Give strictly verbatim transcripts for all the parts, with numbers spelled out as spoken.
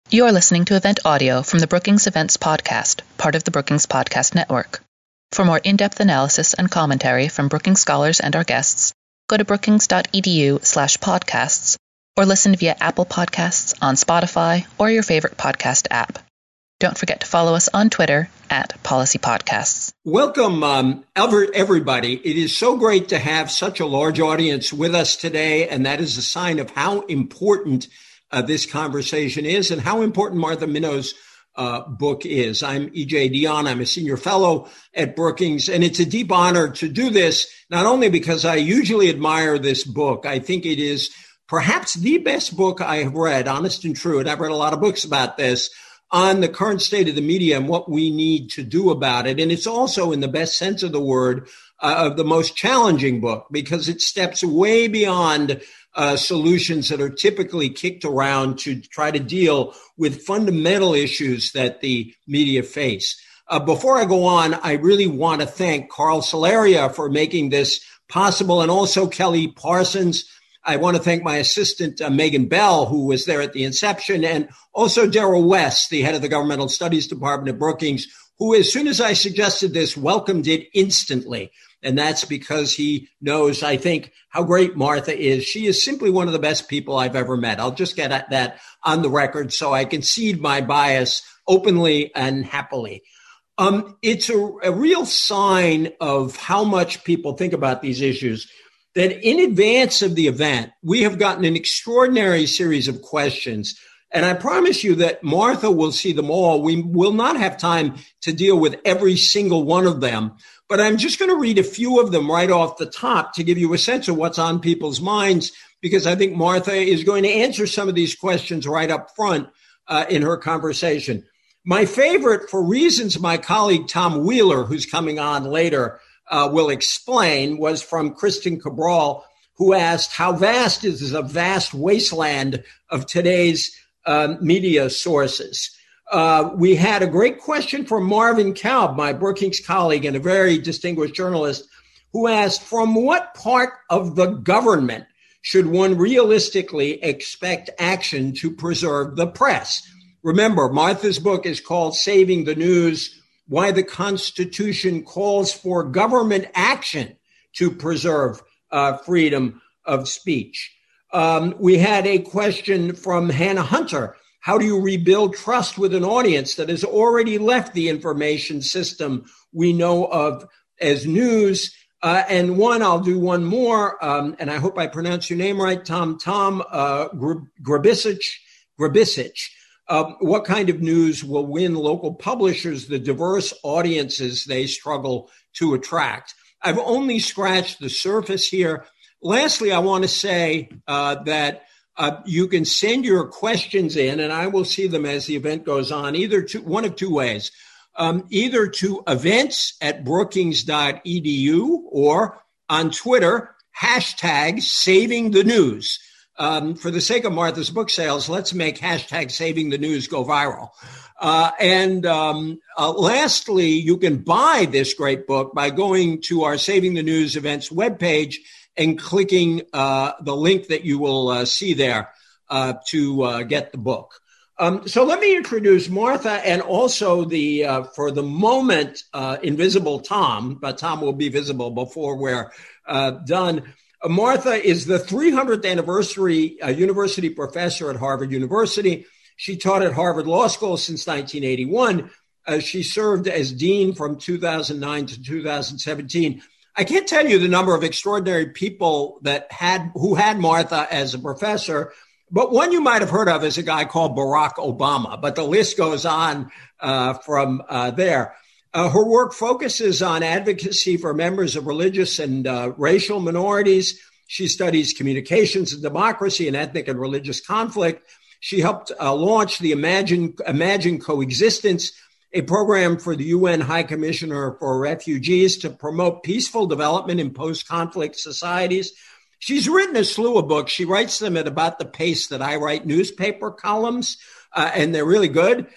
You are listening to event audio from the Brookings Events Podcast, part of the Brookings Podcast Network. For more in-depth analysis and commentary from Brookings scholars and our guests, go to brookings.edu slash podcasts or listen via Apple Podcasts, on Spotify, or your favorite podcast app. Don't forget to follow us on Twitter at Policy Podcasts. Welcome, um, everybody. It is so great to have such a large audience with us today, and that is a sign of how important uh, this conversation is and how important Martha Minow's uh, book is. I'm E J Dionne. I'm a senior fellow at Brookings, and it's a deep honor to do this, not only because I usually admire this book. I think it is perhaps the best book I have read, honest and true, and I've read a lot of books about this, on the current state of the media and what we need to do about it. And it's also, in the best sense of the word, uh, the most challenging book because it steps way beyond uh, solutions that are typically kicked around to try to deal with fundamental issues that the media face. Uh, before I go on, I really want to thank Carl Solaria for making this possible, and also Kelly Parsons. I want to thank my assistant, uh, Megan Bell, who was there at the inception, and also Daryl West, the head of the Governmental Studies Department at Brookings, who, as soon as I suggested this, welcomed it instantly. And that's because he knows, I think, how great Martha is. She is simply one of the best people I've ever met. I'll just get at that on the record so I concede my bias openly and happily. Um, it's a, a real sign of how much people think about these issues that in advance of the event, we have gotten an extraordinary series of questions. And I promise you that Martha will see them all. We will not have time to deal with every single one of them, but I'm just going to read a few of them right off the top to give you a sense of what's on people's minds, because I think Martha is going to answer some of these questions right up front uh, in her conversation. My favorite, for reasons my colleague Tom Wheeler, who's coming on later, Uh, will explain, was from Kristen Cabral, who asked, how vast is the vast wasteland of today's um, media sources? Uh, we had a great question from Marvin Kalb, my Brookings colleague and a very distinguished journalist, who asked, from what part of the government should one realistically expect action to preserve the press? Remember, Martha's book is called Saving the News: Why the Constitution Calls for Government Action to Preserve uh, Freedom of Speech. Um, we had a question from Hannah Hunter. How do you rebuild trust with an audience that has already left the information system we know of as news? Uh, and one, I'll do one more, um, and I hope I pronounce your name right, Tom, Tom uh, Grabisic, Grabisic. Uh, what kind of news will win local publishers the diverse audiences they struggle to attract? I've only scratched the surface here. Lastly, I want to say uh, that uh, you can send your questions in, and I will see them as the event goes on, either to one of two ways, um, either to events at brookings dot e d u or on Twitter, hashtag saving the news. Um, for the sake of Martha's book sales, let's make hashtag saving the news go viral. Uh, and um, uh, lastly, you can buy this great book by going to our Saving the News events webpage and clicking uh, the link that you will uh, see there uh, to uh, get the book. Um, so let me introduce Martha and also the, uh, for the moment, uh, invisible Tom, but Tom will be visible before we're uh, done. Martha is the three hundredth anniversary uh, university professor at Harvard University. She taught at Harvard Law School since nineteen eighty-one. Uh, she served as dean from two thousand nine to two thousand seventeen. I can't tell you the number of extraordinary people that had who had Martha as a professor, but one you might have heard of is a guy called Barack Obama, but the list goes on uh, from uh, there. Uh, her work focuses on advocacy for members of religious and uh, racial minorities. She studies communications and democracy and ethnic and religious conflict. She helped uh, launch the Imagine, Imagine Coexistence, a program for the U N High Commissioner for Refugees to promote peaceful development in post-conflict societies. She's written a slew of books. She writes them at about the pace that I write newspaper columns, uh, and they're really good.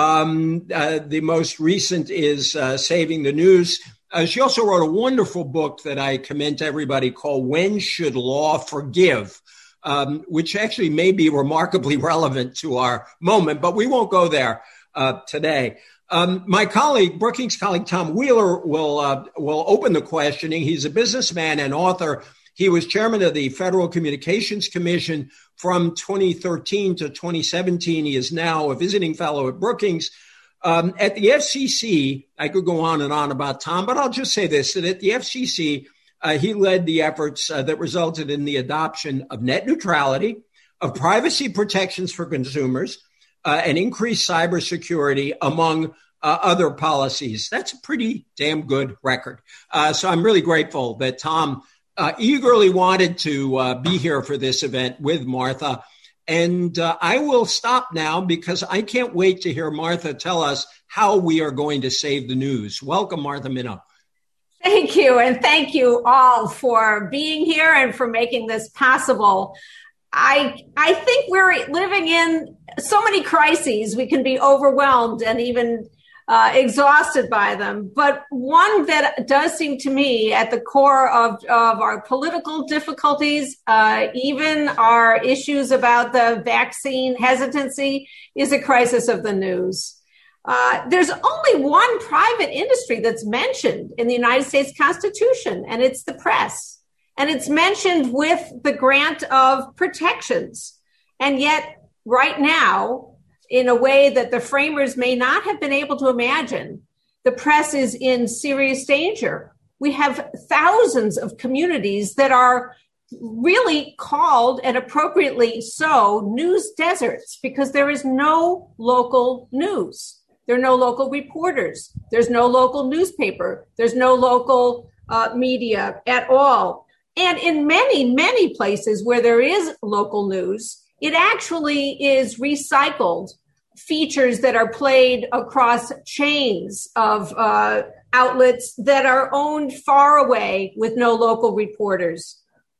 Um, uh, the most recent is uh, Saving the News. Uh, she also wrote a wonderful book that I commend to everybody called When Should Law Forgive? um, which actually may be remarkably relevant to our moment, but we won't go there uh, today. Um, my colleague, Brookings colleague Tom Wheeler, will uh, will open the questioning. He's a businessman and author. He was chairman of the Federal Communications Commission from twenty thirteen to twenty seventeen. He is now a visiting fellow at Brookings. Um, at the F C C, I could go on and on about Tom, but I'll just say this, that at the F C C, uh, he led the efforts uh, that resulted in the adoption of net neutrality, of privacy protections for consumers, uh, and increased cybersecurity, among uh, other policies. That's a pretty damn good record. Uh, so I'm really grateful that Tom uh, eagerly wanted to uh, be here for this event with Martha. And uh, I will stop now because I can't wait to hear Martha tell us how we are going to save the news. Welcome, Martha Minow. Thank you. And thank you all for being here and for making this possible. I I think we're living in so many crises. We can be overwhelmed and even uh, exhausted by them. But one that does seem to me at the core of, of our political difficulties, uh, even our issues about the vaccine hesitancy, is a crisis of the news. Uh, there's only one private industry that's mentioned in the United States Constitution, and it's the press. And it's mentioned with the grant of protections. And yet, right now, in a way that the framers may not have been able to imagine, the press is in serious danger. We have thousands of communities that are really called, and appropriately so, news deserts, because there is no local news. There are no local reporters. There's no local newspaper. There's no local uh, media at all. And in many, many places where there is local news, it actually is recycled features that are played across chains of uh, outlets that are owned far away with no local reporters.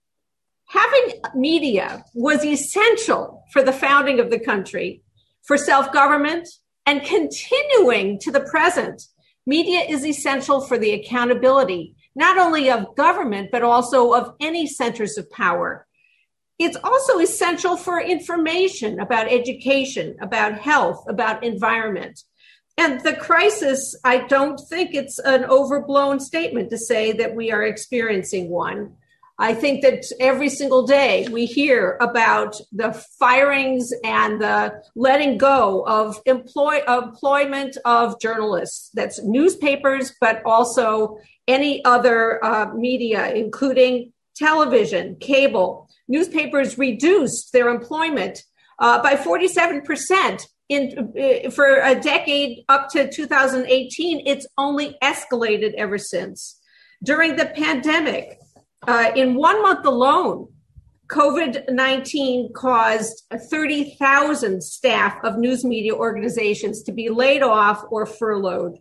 Having media was essential for the founding of the country, for self-government, and continuing to the present. Media is essential for the accountability, not only of government, but also of any centers of power. It's also essential for information about education, about health, about environment. And the crisis, I don't think it's an overblown statement to say that we are experiencing one. I think that every single day we hear about the firings and the letting go of employ, employment of journalists. That's newspapers, but also any other uh, media, including television, cable. Newspapers reduced their employment uh, by forty-seven percent in uh, for a decade up to two thousand eighteen. It's only escalated ever since. During the pandemic, uh, in one month alone, COVID nineteen caused thirty thousand staff of news media organizations to be laid off or furloughed.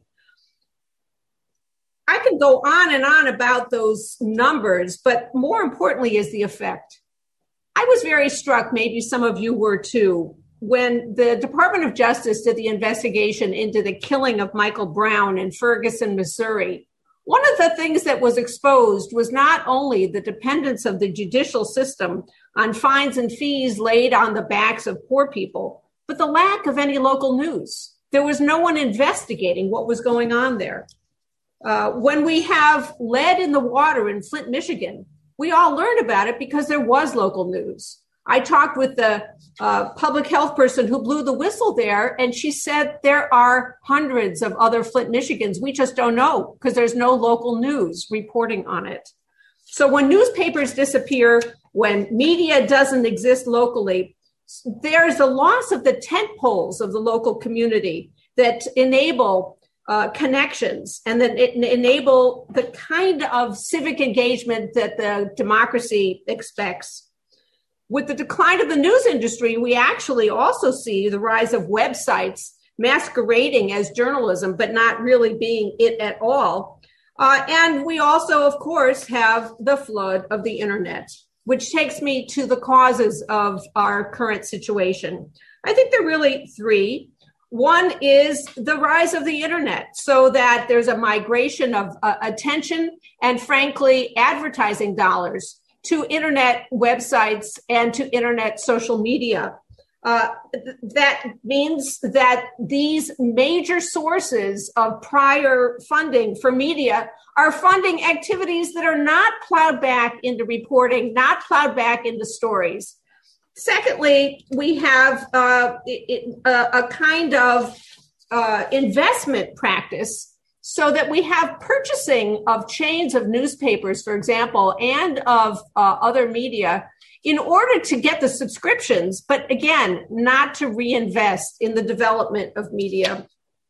I could go on and on about those numbers, but more importantly is the effect. I was very struck, maybe some of you were too, when the Department of Justice did the investigation into the killing of Michael Brown in Ferguson, Missouri. One of the things that was exposed was not only the dependence of the judicial system on fines and fees laid on the backs of poor people, but the lack of any local news. There was no one investigating what was going on there. Uh, when we have lead in the water in Flint, Michigan, we all learned about it because there was local news. I talked with the uh, public health person who blew the whistle there, and she said there are hundreds of other Flint, Michigans. We just don't know because there's no local news reporting on it. So when newspapers disappear, when media doesn't exist locally, there's a loss of the tent poles of the local community that enable Uh, connections and then it enable the kind of civic engagement that the democracy expects. With the decline of the news industry, we actually also see the rise of websites masquerading as journalism, but not really being it at all. Uh, and we also, of course, have the flood of the internet, which takes me to the causes of our current situation. I think there are really three. One is the rise of the internet, so that there's a migration of uh, attention and, frankly, advertising dollars to internet websites and to internet social media. Uh, th- that means that these major sources of prior funding for media are funding activities that are not plowed back into reporting, not plowed back into stories. Secondly, we have uh, it, a, a kind of uh, investment practice so that we have purchasing of chains of newspapers, for example, and of uh, other media in order to get the subscriptions, but again, not to reinvest in the development of media.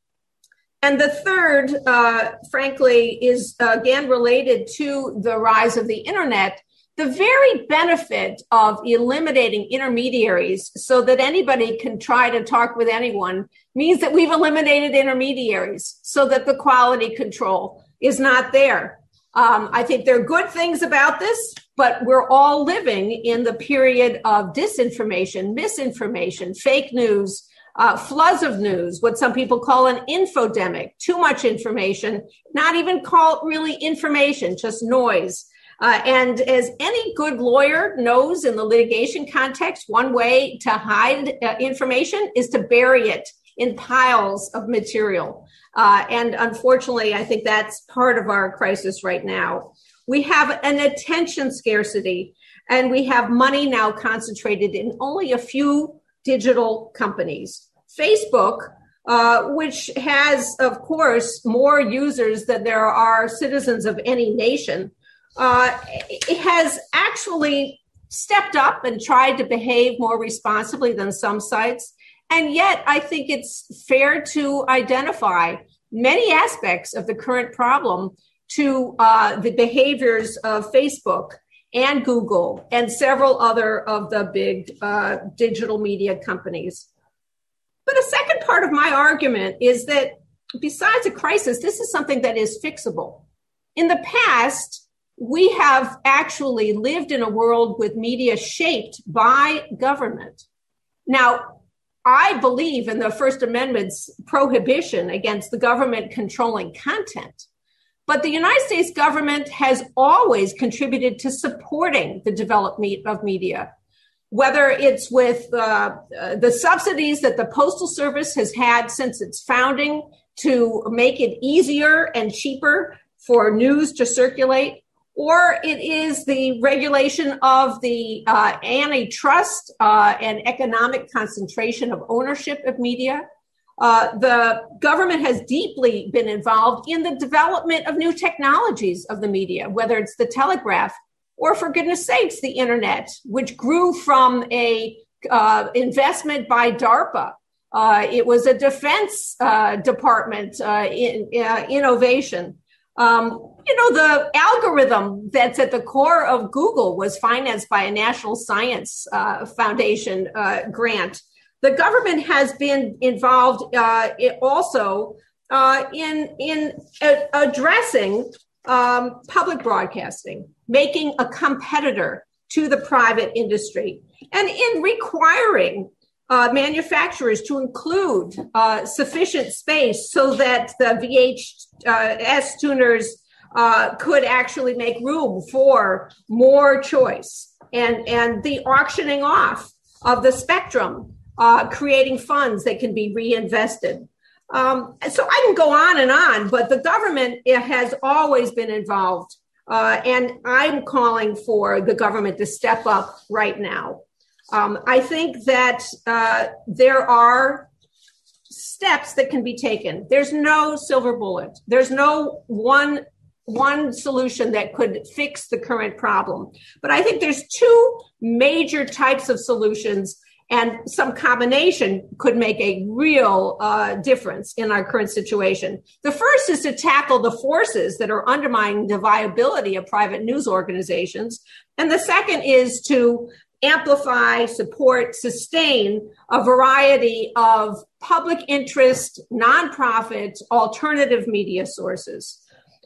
And the third, uh, frankly, is again related to the rise of the internet. The very benefit of eliminating intermediaries so that anybody can try to talk with anyone means that we've eliminated intermediaries so that the quality control is not there. Um, I think there are good things about this, but we're all living in the period of disinformation, misinformation, fake news, uh, floods of news, what some people call an infodemic, too much information, not even call it really information, just noise. Uh, and as any good lawyer knows in the litigation context, one way to hide uh, information is to bury it in piles of material. Uh, and unfortunately, I think that's part of our crisis right now. We have an attention scarcity, and we have money now concentrated in only a few digital companies. Facebook, uh, which has, of course, more users than there are citizens of any nation, uh, it has actually stepped up and tried to behave more responsibly than some sites. And yet, I think it's fair to identify many aspects of the current problem to uh, the behaviors of Facebook and Google and several other of the big uh, digital media companies. But a second part of my argument is that besides a crisis, this is something that is fixable. In the past, we have actually lived in a world with media shaped by government. Now, I believe in the First Amendment's prohibition against the government controlling content. But the United States government has always contributed to supporting the development of media, whether it's with uh, uh, the subsidies that the Postal Service has had since its founding to make it easier and cheaper for news to circulate, or it is the regulation of the uh, antitrust uh, and economic concentration of ownership of media. Uh, the government has deeply been involved in the development of new technologies of the media, whether it's the telegraph or, for goodness sakes, the internet, which grew from a uh, investment by DARPA. Uh, it was a defense uh, department uh, in, uh, innovation. Um, you know, the algorithm that's at the core of Google was financed by a National Science uh, Foundation uh, grant. The government has been involved uh, also uh, in, in a- addressing um, public broadcasting, making a competitor to the private industry, and in requiring uh, manufacturers to include uh, sufficient space so that the V H S tuners uh, could actually make room for more choice, and, and the auctioning off of the spectrum, uh, creating funds that can be reinvested. Um, so I can go on and on, but the government it has always been involved. Uh, and I'm calling for the government to step up right now. Um, I think that uh, there are steps that can be taken. There's no silver bullet. There's no one, one solution that could fix the current problem. But I think there's two major types of solutions, and some combination could make a real uh, difference in our current situation. The first is to tackle the forces that are undermining the viability of private news organizations. And the second is to amplify, support, sustain a variety of public interest, nonprofit, alternative media sources.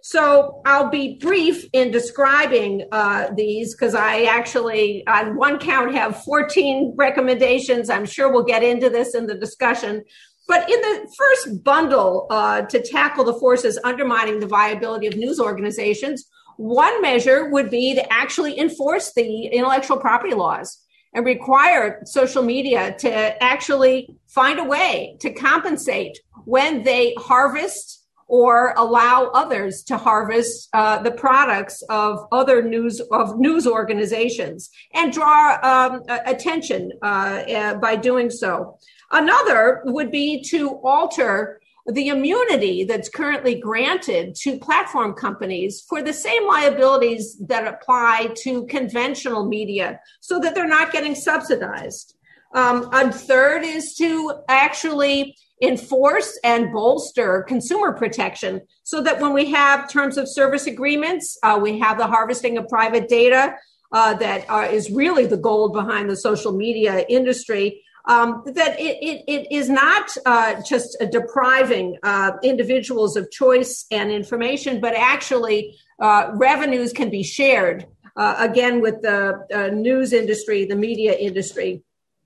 So I'll be brief in describing uh, these because I actually, on one count, have fourteen recommendations. I'm sure we'll get into this in the discussion. But in the first bundle uh, to tackle the forces undermining the viability of news organizations, One measure would be to actually enforce the intellectual property laws and require social media to actually find a way to compensate when they harvest or allow others to harvest uh, the products of other news of news organizations and draw um, attention uh, uh, by doing so. Another would be to alter the immunity that's currently granted to platform companies for the same liabilities that apply to conventional media so that they're not getting subsidized. Um, a third is to actually enforce and bolster consumer protection so that when we have terms of service agreements, uh, we have the harvesting of private data uh, that uh, is really the gold behind the social media industry, um, that it, it, it is not uh, just uh, depriving uh, individuals of choice and information, but actually uh, revenues can be shared, uh, again, with the uh, news industry, the media industry.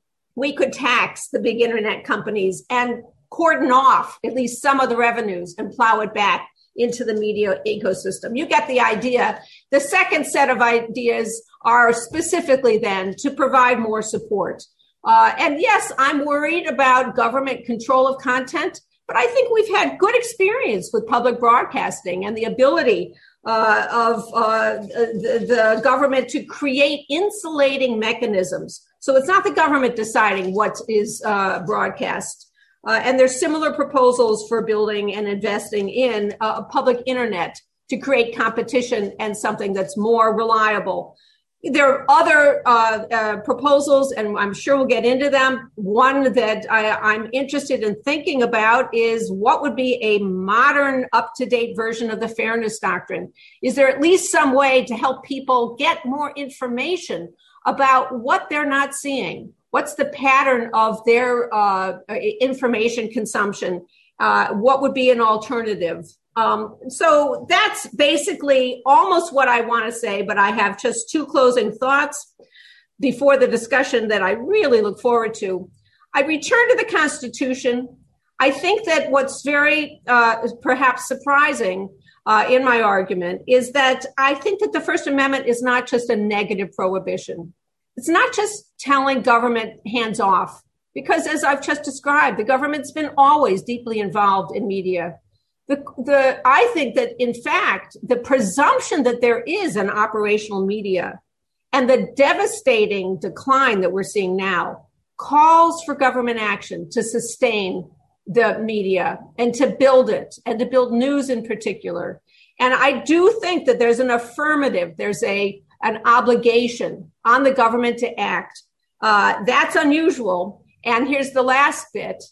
We could tax the big internet companies and cordon off at least some of the revenues and plow it back into the media ecosystem. You get the idea. The second set of ideas are specifically then to provide more support. Uh, and yes, I'm worried about government control of content, but I think we've had good experience with public broadcasting and the ability uh, of uh, the, the government to create insulating mechanisms. So it's not the government deciding what is uh, broadcast. Uh, and there's similar proposals for building and investing in uh, a public internet to create competition and something that's more reliable. There are other uh, uh, proposals, and I'm sure we'll get into them. One that I, I'm interested in thinking about is what would be a modern, up-to-date version of the fairness doctrine? Is there at least some way to help people get more information about what they're not seeing? What's the pattern of their uh, information consumption? Uh, what would be an alternative? Um, so that's basically almost what I want to say, but I have just two closing thoughts before the discussion that I really look forward to. I return to the Constitution. I think that what's very uh, perhaps surprising uh, in my argument is that I think that the First Amendment is not just a negative prohibition. It's not just telling government hands off, because as I've just described, the government's been always deeply involved in media. The, the, I think that, in fact, the presumption that there is an operational media and the devastating decline that we're seeing now calls for government action to sustain the media and to build it and to build news in particular. And I do think that there's an affirmative, there's a an obligation on the government to act. Uh, that's unusual. And here's the last bit.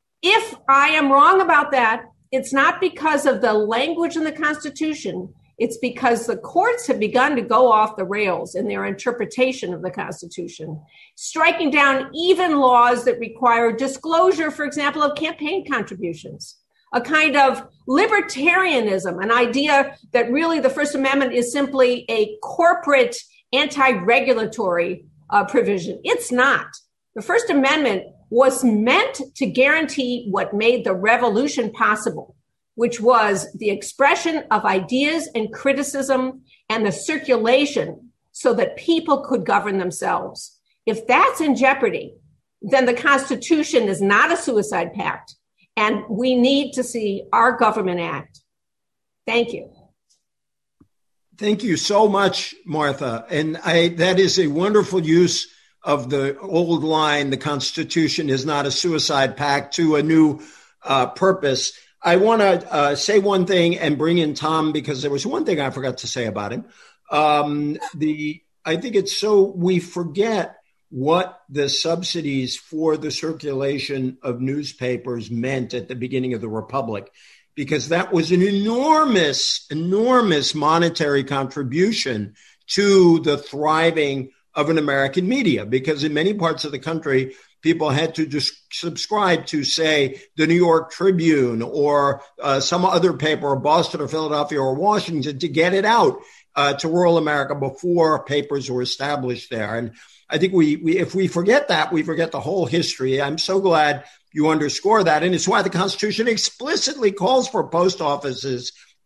If I am wrong about that, it's not because of the language in the Constitution. It's because the courts have begun to go off the rails in their interpretation of the Constitution, striking down even laws that require disclosure, for example, of campaign contributions. A kind of libertarianism, an idea that really the First Amendment is simply a corporate anti-regulatory uh, provision. It's not. The First Amendment was meant to guarantee what made the revolution possible, which was the expression of ideas and criticism and the circulation so that people could govern themselves. If that's in jeopardy, then the Constitution is not a suicide pact. And we need to see our government act. Thank you. Thank you so much, Martha. And I, that is a wonderful use of the old line, the Constitution is not a suicide pact, to a new uh, purpose. I want to uh, say one thing and bring in Tom, because there was one thing I forgot to say about him. Um, the I think it's so we forget what the subsidies for the circulation of newspapers meant at the beginning of the Republic, because that was an enormous, enormous monetary contribution to the thriving of an American media, because in many parts of the country, people had to just subscribe to, say, the New York Tribune or uh, some other paper, or Boston or Philadelphia or Washington, to get it out uh, to rural America before papers were established there. And I think we, we, if we forget that, we forget the whole history. I'm so glad you underscore that. And it's why the Constitution explicitly calls for post offices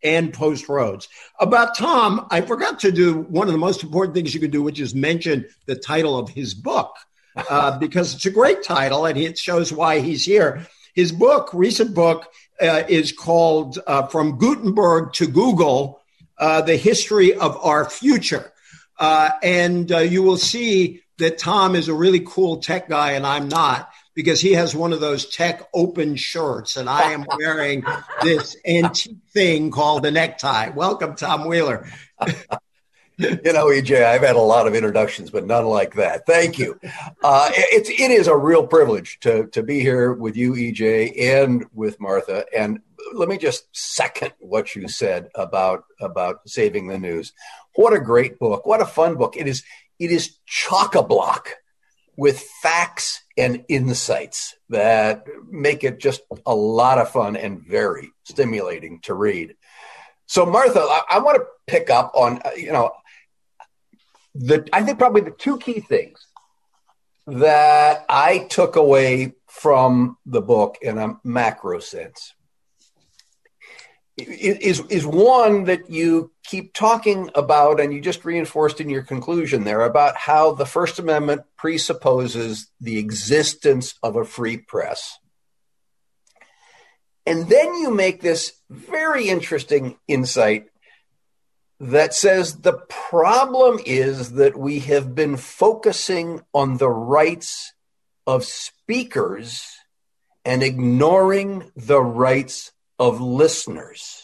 and Post Roads. About Tom, I forgot to do one of the most important things you can do, which is mention the title of his book, uh, because it's a great title and it shows why he's here. His book, recent book, uh, is called uh, From Gutenberg to Google, uh, The History of Our Future. Uh, and uh, you will see that Tom is a really cool tech guy and I'm not, because he has one of those tech open shirts and I am wearing this antique thing called a necktie. Welcome, Tom Wheeler. You know, E J, I've had a lot of introductions, but none like that. Thank you. Uh, it's, it is a real privilege to, to be here with you, E J, and with Martha. And let me just second what you said about, about Saving the News. What a great book. What a fun book. It is, it is chock-a-block with facts and insights that make it just a lot of fun and very stimulating to read. So, Martha, I, I want to pick up on, you know, the I think probably the two key things that I took away from the book in a macro sense is, is one that you keep talking about, and you just reinforced in your conclusion there, about how the First Amendment presupposes the existence of a free press. And then you make this very interesting insight that says the problem is that we have been focusing on the rights of speakers and ignoring the rights of listeners,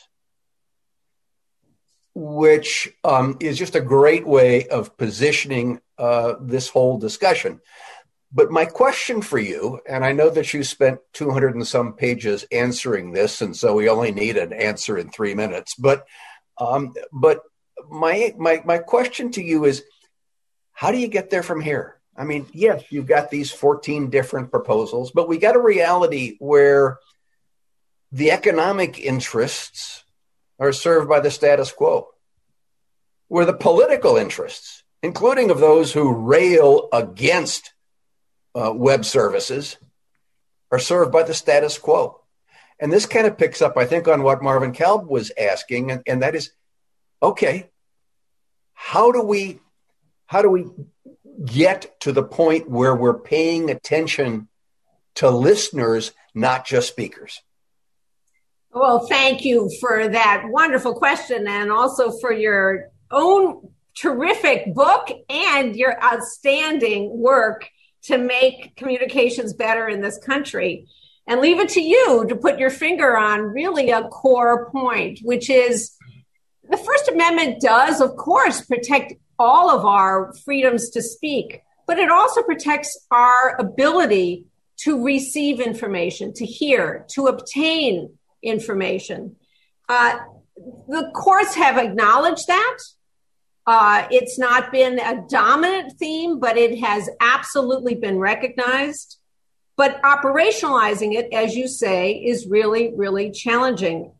which um, is just a great way of positioning uh, this whole discussion. But my question for you, and I know that you spent two hundred and some pages answering this, and so we only need an answer in three minutes. But um, but my my my question to you is, how do you get there from here? I mean, yes, you've got these fourteen different proposals, but we got a reality where the economic interests are served by the status quo, where the political interests, including of those who rail against Uh, web services, are served by the status quo. And this kind of picks up, I think, on what Marvin Kalb was asking, and, and that is, okay, how do we how do we get to the point where we're paying attention to listeners, not just speakers? Well, thank you for that wonderful question, and also for your own terrific book and your outstanding work to make communications better in this country. And leave it to you to put your finger on really a core point, which is the First Amendment does, of course, protect all of our freedoms to speak, but it also protects our ability to receive information, to hear, to obtain information. Uh, the courts have acknowledged that. Uh, it's not been a dominant theme, but it has absolutely been recognized. But operationalizing it, as you say, is really, really challenging.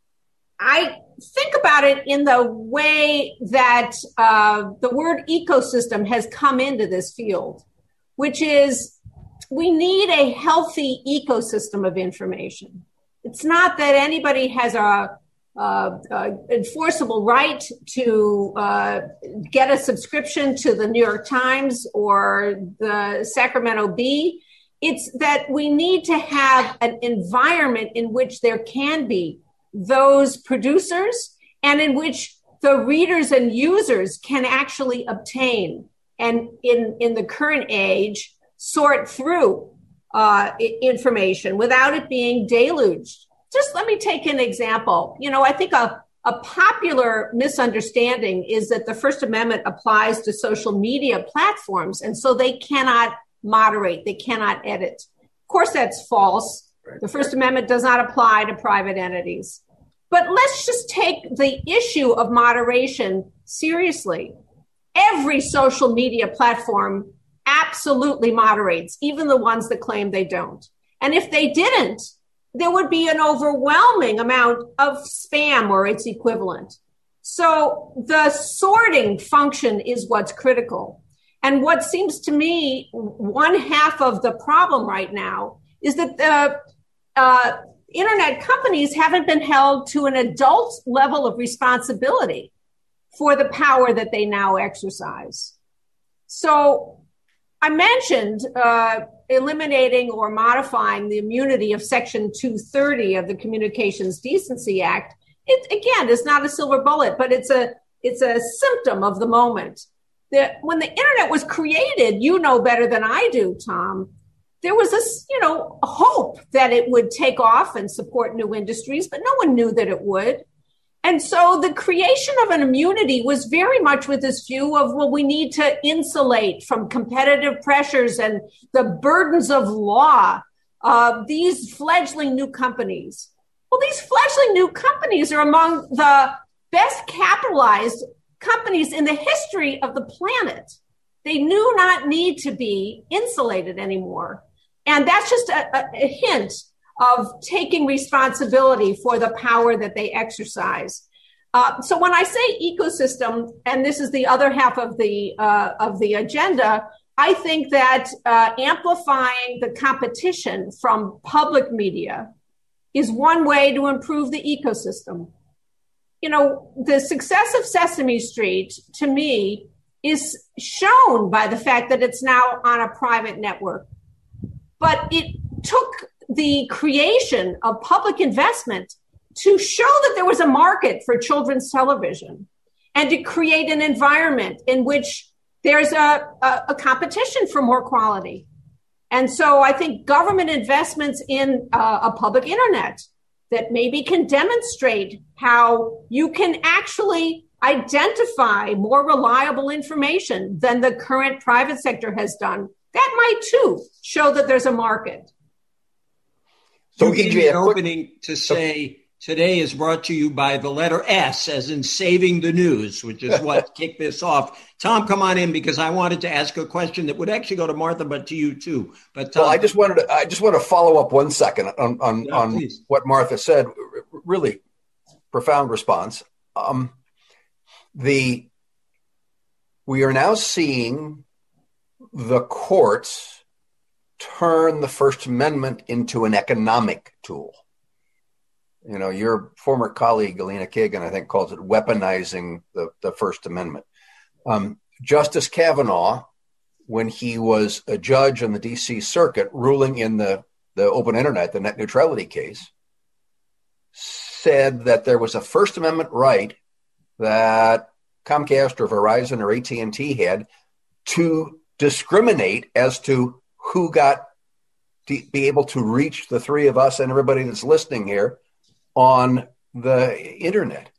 I think about it in the way that uh, the word ecosystem has come into this field, which is we need a healthy ecosystem of information. It's not that anybody has a Uh, uh, enforceable right to uh, get a subscription to the New York Times or the Sacramento Bee. It's that we need to have an environment in which there can be those producers and in which the readers and users can actually obtain and in, in the current age, sort through uh, information without it being deluged. Just let me take an example. You know, I think a, a popular misunderstanding is that the First Amendment applies to social media platforms, and so they cannot moderate, they cannot edit. Of course, that's false. The First Amendment does not apply to private entities. But let's just take the issue of moderation seriously. Every social media platform absolutely moderates, even the ones that claim they don't. And if they didn't, there would be an overwhelming amount of spam or its equivalent. So the sorting function is what's critical. And what seems to me one half of the problem right now is that the uh, internet companies haven't been held to an adult level of responsibility for the power that they now exercise. So I mentioned uh, eliminating or modifying the immunity of Section two thirty of the Communications Decency Act. It, again, is not a silver bullet, but it's a it's a symptom of the moment. That when the internet was created, you know better than I do, Tom, there was this, you know, hope that it would take off and support new industries, but no one knew that it would. And so the creation of an immunity was very much with this view of, well, we need to insulate from competitive pressures and the burdens of law, uh, these fledgling new companies. Well, these fledgling new companies are among the best capitalized companies in the history of the planet. They do not need to be insulated anymore. And that's just a, a, a hint of taking responsibility for the power that they exercise. Uh, so when I say ecosystem, and this is the other half of the uh, of the agenda, I think that uh, amplifying the competition from public media is one way to improve the ecosystem. You know, the success of Sesame Street, to me, is shown by the fact that it's now on a private network. But it took the creation of public investment to show that there was a market for children's television and to create an environment in which there's a, a, a competition for more quality. And so I think government investments in uh, a public internet that maybe can demonstrate how you can actually identify more reliable information than the current private sector has done, that might too show that there's a market. So you gave an opening to say today is brought to you by the letter S, as in saving the news, which is what kicked this off. Tom, come on in, because I wanted to ask a question that would actually go to Martha, but to you too. But Tom, well, I just wanted to, I just want to follow up one second on on, yeah, on what Martha said. Really profound response. Um, the we are now seeing the courts turn the First Amendment into an economic tool. You know, your former colleague, Elena Kagan, I think, calls it weaponizing the, the First Amendment. Um, Justice Kavanaugh, when he was a judge on the D C Circuit ruling in the, the open internet, the net neutrality case, said that there was a First Amendment right that Comcast or Verizon or A T and T had to discriminate as to who got to be able to reach the three of us and everybody that's listening here on the internet.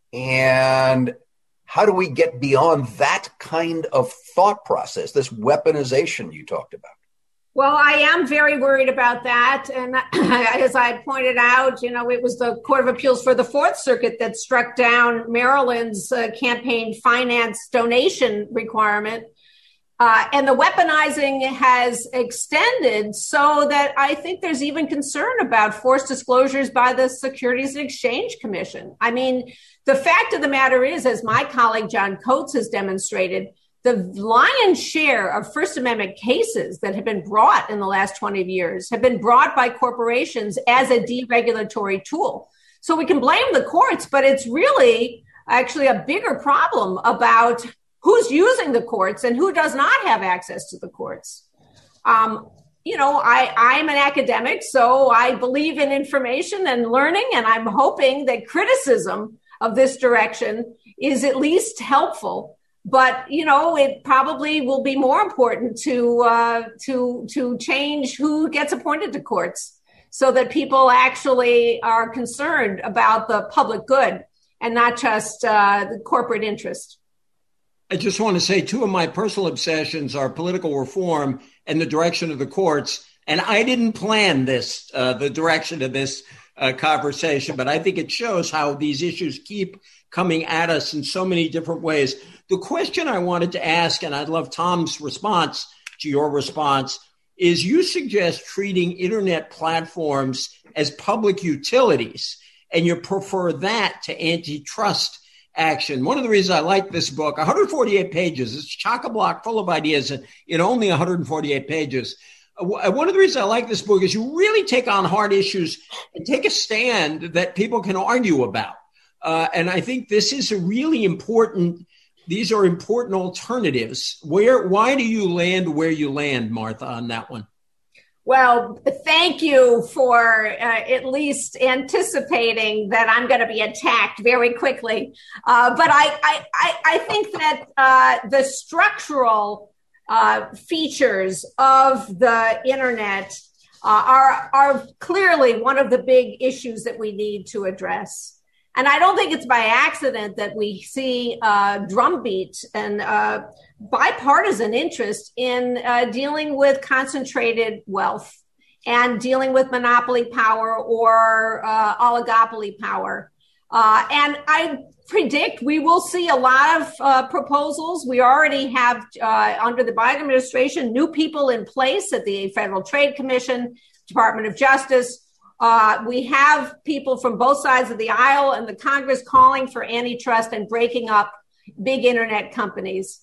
And how do we get beyond that kind of thought process, this weaponization you talked about? Well, I am very worried about that. And as I pointed out, you know, it was the Court of Appeals for the Fourth Circuit that struck down Maryland's uh, campaign finance donation requirement. Uh, and the weaponizing has extended so that I think there's even concern about forced disclosures by the Securities and Exchange Commission. I mean, the fact of the matter is, as my colleague John Coates has demonstrated, the lion's share of First Amendment cases that have been brought in the last twenty years have been brought by corporations as a deregulatory tool. So we can blame the courts, but it's really actually a bigger problem about who's using the courts and who does not have access to the courts. Um, you know, I, I'm an academic, so I believe in information and learning, and I'm hoping that criticism of this direction is at least helpful. But, you know, it probably will be more important to uh, to to change who gets appointed to courts so that people actually are concerned about the public good and not just uh, the corporate interest. I just want to say two of my personal obsessions are political reform and the direction of the courts. And I didn't plan this, uh, the direction of this uh, conversation, but I think it shows how these issues keep coming at us in so many different ways. The question I wanted to ask, and I'd love Tom's response to your response, is you suggest treating internet platforms as public utilities, and you prefer that to antitrust action. One of the reasons I like this book, one hundred forty-eight pages, it's chock-a-block full of ideas in only one hundred forty-eight pages. One of the reasons I like this book is you really take on hard issues and take a stand that people can argue about. Uh, and I think this is a really important, these are important alternatives. Where, why do you land where you land, Martha, on that one? Well, thank you for uh, at least anticipating that I'm going to be attacked very quickly. Uh, but I, I, I, I think that uh, the structural uh, features of the internet uh, are, are clearly one of the big issues that we need to address. And I don't think it's by accident that we see uh, drumbeat and uh, bipartisan interest in uh, dealing with concentrated wealth and dealing with monopoly power or uh, oligopoly power. Uh, and I predict we will see a lot of uh, proposals. We already have, uh, under the Biden administration, new people in place at the Federal Trade Commission, Department of Justice. Uh, we have people from both sides of the aisle and the Congress calling for antitrust and breaking up big internet companies.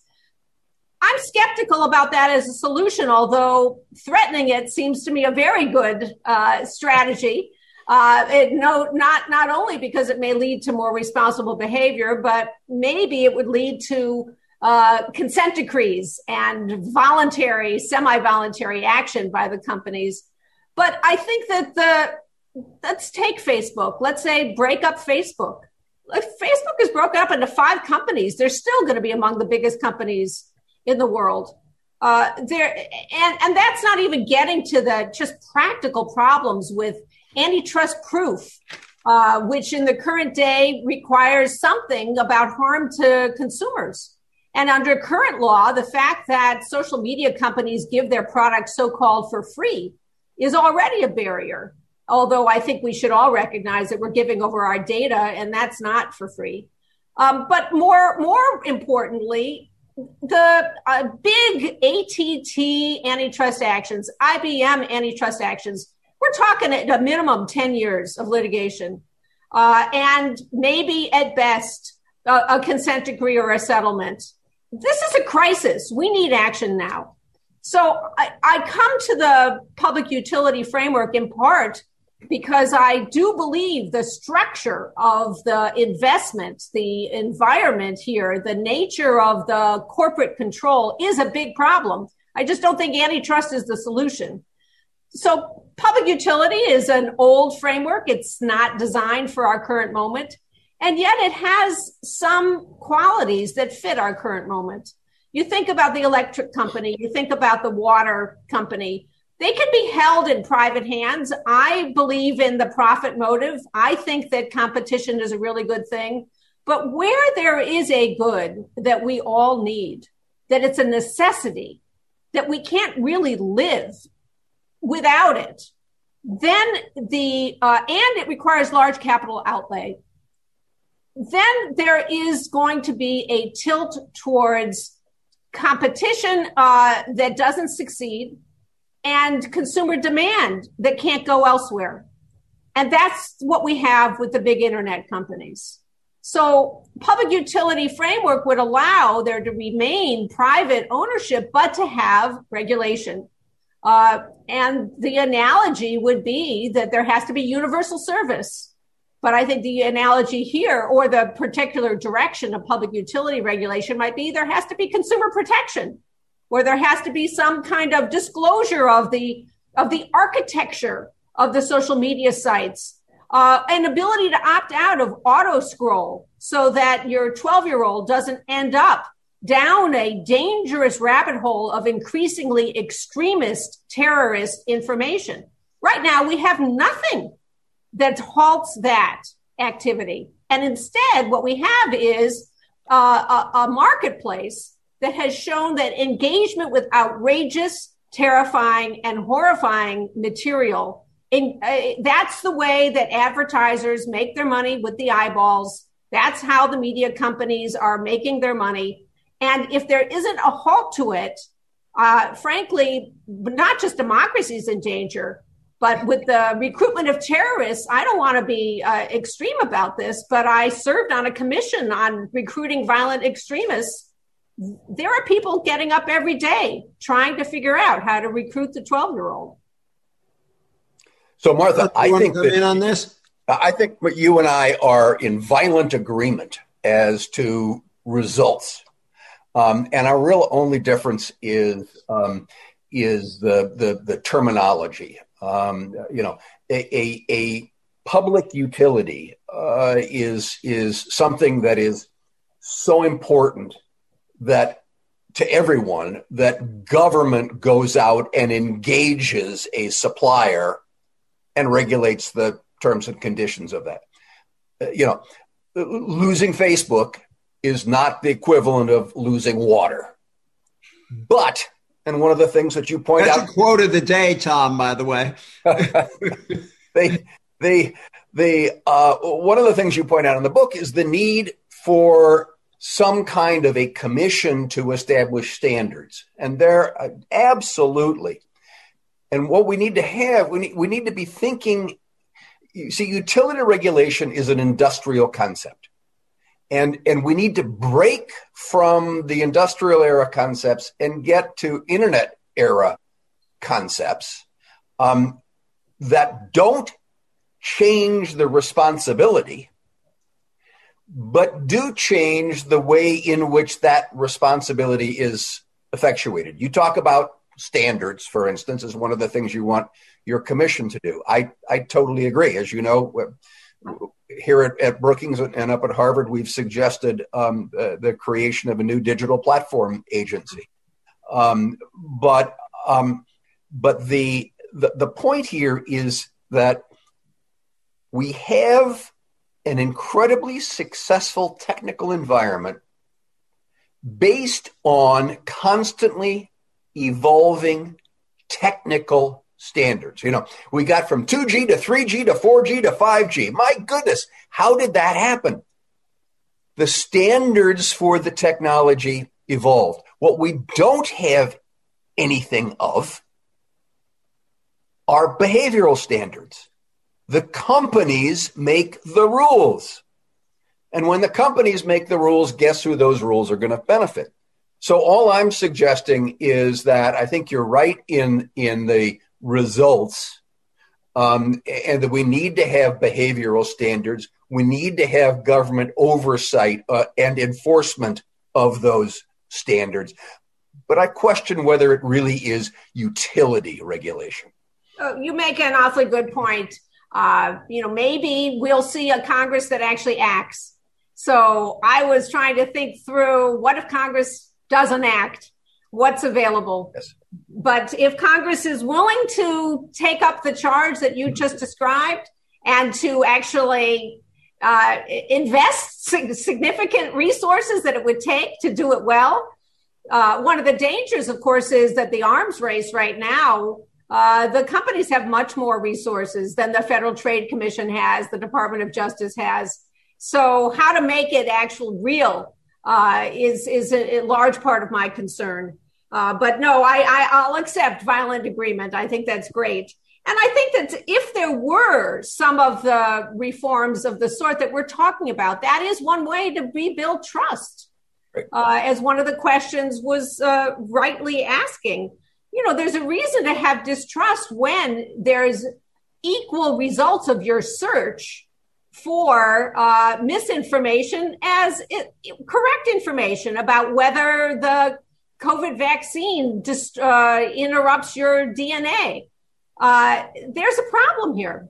I'm skeptical about that as a solution, although threatening it seems to me a very good uh, strategy. Uh, it, no, not, not only because it may lead to more responsible behavior, but maybe it would lead to uh, consent decrees and voluntary, semi-voluntary action by the companies. But I think that the Let's take Facebook. Let's say break up Facebook. If Facebook is broken up into five companies, they're still going to be among the biggest companies in the world. Uh, there, and, and that's not even getting to the just practical problems with antitrust proof, uh, which in the current day requires something about harm to consumers. And under current law, the fact that social media companies give their products so-called for free is already a barrier. Although I think we should all recognize that we're giving over our data, and that's not for free. Um, but more, more importantly, the uh, big A T T antitrust actions, I B M antitrust actions, we're talking at a minimum ten years of litigation, uh, and maybe at best a, a consent decree or a settlement. This is a crisis. We need action now. So I, I come to the public utility framework in part because I do believe the structure of the investment, the environment here, the nature of the corporate control is a big problem. I just don't think antitrust is the solution. So public utility is an old framework. It's not designed for our current moment. And yet it has some qualities that fit our current moment. You think about the electric company, you think about the water company. They can be held in private hands. I believe in the profit motive. I think that competition is a really good thing. But where there is a good that we all need, that it's a necessity, that we can't really live without it, then the, uh, and it requires large capital outlay, then there is going to be a tilt towards competition uh, that doesn't succeed, and consumer demand that can't go elsewhere. And that's what we have with the big internet companies. So public utility framework would allow there to remain private ownership, but to have regulation. Uh, and the analogy would be that there has to be universal service. But I think the analogy here, or the particular direction of public utility regulation, might be there has to be consumer protection, where there has to be some kind of disclosure of the of the architecture of the social media sites, uh, an ability to opt out of auto scroll so that your twelve-year-old doesn't end up down a dangerous rabbit hole of increasingly extremist terrorist information. Right now, we have nothing that halts that activity. And instead, what we have is uh, a, a marketplace that has shown that engagement with outrageous, terrifying, and horrifying material, in, uh, that's the way that advertisers make their money with the eyeballs. That's how the media companies are making their money. And if there isn't a halt to it, uh, frankly, not just democracy is in danger, but with the recruitment of terrorists, I don't want to be uh, extreme about this, but I served on a commission on recruiting violent extremists. there are people getting up every day trying to figure out how to recruit the twelve-year-old. So, Martha, I want think to come that, in on this? I think you and I are in violent agreement as to results. Um, and our real only difference is um, is the, the, the terminology. Um, you know, a, a, a public utility uh, is is something that is so important that to everyone that government goes out and engages a supplier and regulates the terms and conditions of that. Uh, you know, losing Facebook is not the equivalent of losing water. But, and one of the things that you point That's out. That's a quote of the day, Tom, by the way. they, they, they, uh, one of the things you point out in the book is the need for some kind of a commission to establish standards. And there, uh, absolutely. And what we need to have, we need, we need to be thinking, you see, utility regulation is an industrial concept. And, and we need to break from the industrial era concepts and get to internet era concepts um, that don't change the responsibility, but do change the way in which that responsibility is effectuated. You talk about standards, for instance, is one of the things you want your commission to do. I, I totally agree. As you know, here at, at Brookings and up at Harvard, we've suggested um, uh, the creation of a new digital platform agency. Um, but um, but the, the the point here is that we have an incredibly successful technical environment based on constantly evolving technical standards. You know, we got from two G to three G to four G to five G. My goodness, how did that happen? The standards for the technology evolved. What we don't have anything of are behavioral standards. The companies make the rules. And when the companies make the rules, guess who those rules are going to benefit? So all I'm suggesting is that I think you're right in, in the results, um, and that we need to have behavioral standards. We need to have government oversight uh, and enforcement of those standards. But I question whether it really is utility regulation. Oh, you make an awfully good point. Uh, you know, maybe we'll see a Congress that actually acts. So I was trying to think through, what if Congress doesn't act? What's available? Yes. But if Congress is willing to take up the charge that you just described and to actually uh, invest significant resources that it would take to do it well, uh, one of the dangers, of course, is that the arms race right now, uh, the companies have much more resources than the Federal Trade Commission has, the Department of Justice has. So how to make it actual real uh, is, is a, a large part of my concern. Uh, but no, I, I, I'll accept violent agreement. I think that's great. And I think that if there were some of the reforms of the sort that we're talking about, that is one way to rebuild trust. Uh, as one of the questions was uh, rightly asking, you know, there's a reason to have distrust when there's equal results of your search for uh, misinformation as it, correct information about whether the COVID vaccine just uh, interrupts your D N A. Uh, there's a problem here.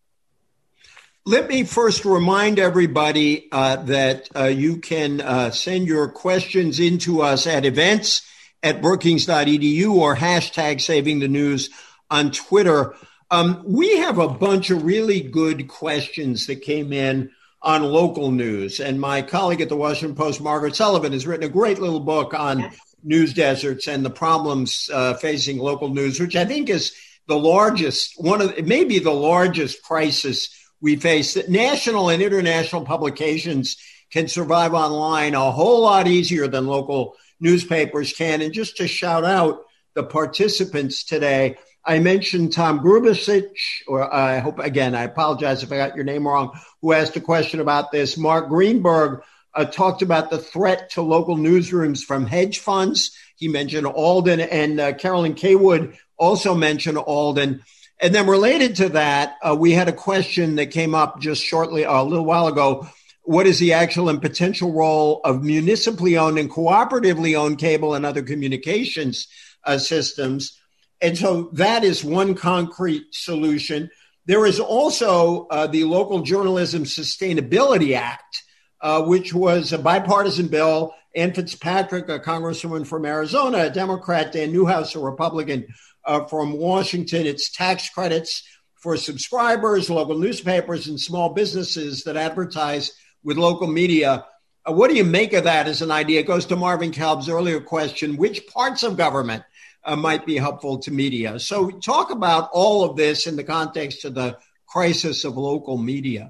Let me first remind everybody uh, that uh, you can uh, send your questions in to us at events at brookings dot e d u or hashtag saving the news on Twitter. Um, we have a bunch of really good questions that came in on local news. And my colleague at the Washington Post, Margaret Sullivan, has written a great little book on yes. news deserts and the problems uh, facing local news, which I think is the largest, one of, it may be the largest crisis we face. That national and international publications can survive online a whole lot easier than local newspapers can. And just to shout out the participants today, I mentioned Tom Grubisic, or I hope, again, I apologize if I got your name wrong, who asked a question about this. Mark Greenberg uh, talked about the threat to local newsrooms from hedge funds. He mentioned Alden, and uh, Carolyn Kaywood also mentioned Alden. And then related to that, uh, we had a question that came up just shortly, uh, a little while ago. What is the actual and potential role of municipally owned and cooperatively owned cable and other communications uh, systems? And so that is one concrete solution. There is also uh, the Local Journalism Sustainability Act, uh, which was a bipartisan bill. Ann Fitzpatrick, a congresswoman from Arizona, a Democrat, Dan Newhouse, a Republican uh, from Washington. It's tax credits for subscribers, local newspapers, and small businesses that advertise with local media. Uh, what do you make of that as an idea? It goes to Marvin Kalb's earlier question, which parts of government Uh, might be helpful to media. So talk about all of this in the context of the crisis of local media.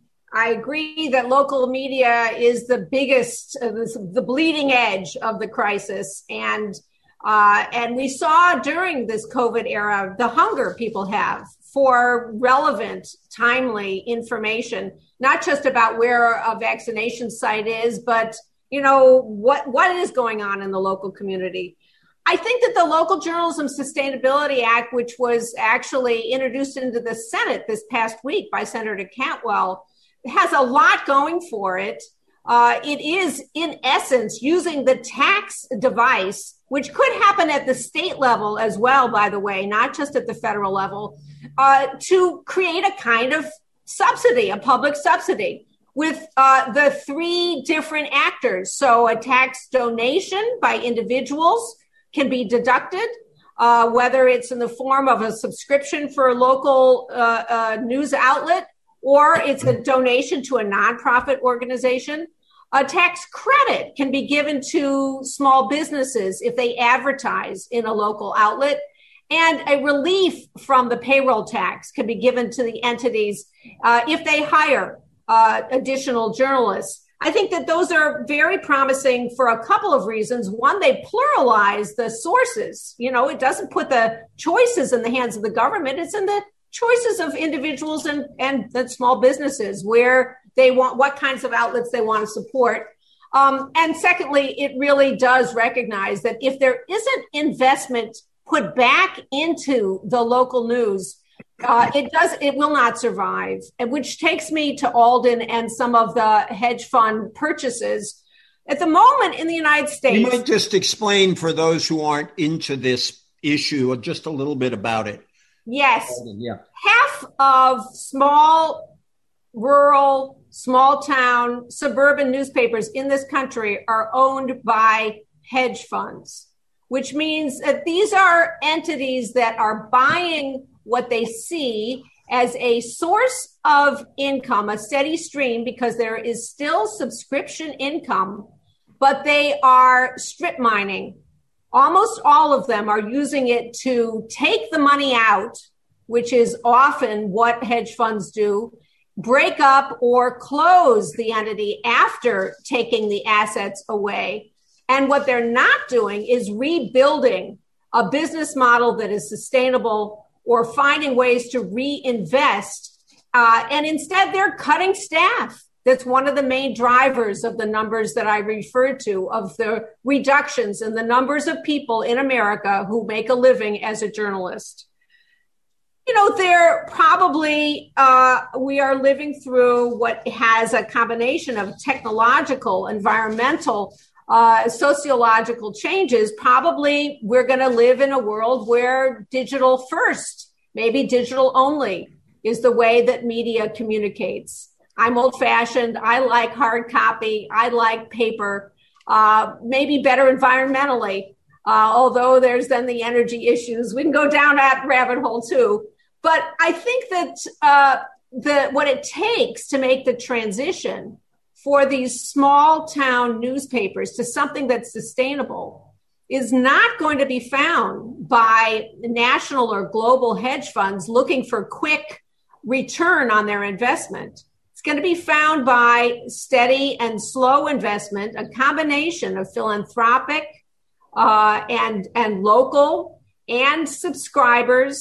I agree that local media is the biggest, uh, the, the bleeding edge of the crisis. And uh, and we saw during this COVID era the hunger people have for relevant, timely information, not just about where a vaccination site is, but, you know, what what is going on in the local community. I think that the Local Journalism Sustainability Act, which was actually introduced into the Senate this past week by Senator Cantwell, has a lot going for it. Uh, it is, in essence, using the tax device, which could happen at the state level as well, by the way, not just at the federal level, uh, to create a kind of subsidy, a public subsidy, with uh, the three different actors. So a tax donation by individuals can be deducted, uh, whether it's in the form of a subscription for a local uh, uh, news outlet, or it's a donation to a nonprofit organization. A tax credit can be given to small businesses if they advertise in a local outlet, and a relief from the payroll tax can be given to the entities uh, if they hire uh, additional journalists. I think that those are very promising for a couple of reasons. One, they pluralize the sources. You know, it doesn't put the choices in the hands of the government. It's in the choices of individuals and, and the small businesses where they want, what kinds of outlets they want to support. Um, and secondly, it really does recognize that if there isn't investment put back into the local news, Uh, it does. It will not survive, and which takes me to Alden and some of the hedge fund purchases. At the moment in the United States, you might just explain for those who aren't into this issue just a little bit about it. Yes, Alden, yeah. Half of small, rural, small town, suburban newspapers in this country are owned by hedge funds, which means that these are entities that are buying what they see as a source of income, a steady stream, because there is still subscription income, but they are strip mining. Almost all of them are using it to take the money out, which is often what hedge funds do, break up or close the entity after taking the assets away. And what they're not doing is rebuilding a business model that is sustainable or finding ways to reinvest. Uh, and instead, they're cutting staff. That's one of the main drivers of the numbers that I referred to, of the reductions in the numbers of people in America who make a living as a journalist. You know, they're probably, uh, we are living through what has a combination of technological, environmental, Uh, sociological changes. Probably we're going to live in a world where digital first, maybe digital only, is the way that media communicates. I'm old fashioned. I like hard copy. I like paper, uh, maybe better environmentally, uh, although there's then the energy issues. We can go down that rabbit hole too. But I think that uh, the what it takes to make the transition for these small town newspapers to something that's sustainable is not going to be found by national or global hedge funds looking for quick return on their investment. It's going to be found by steady and slow investment, a combination of philanthropic uh, and, and local and subscribers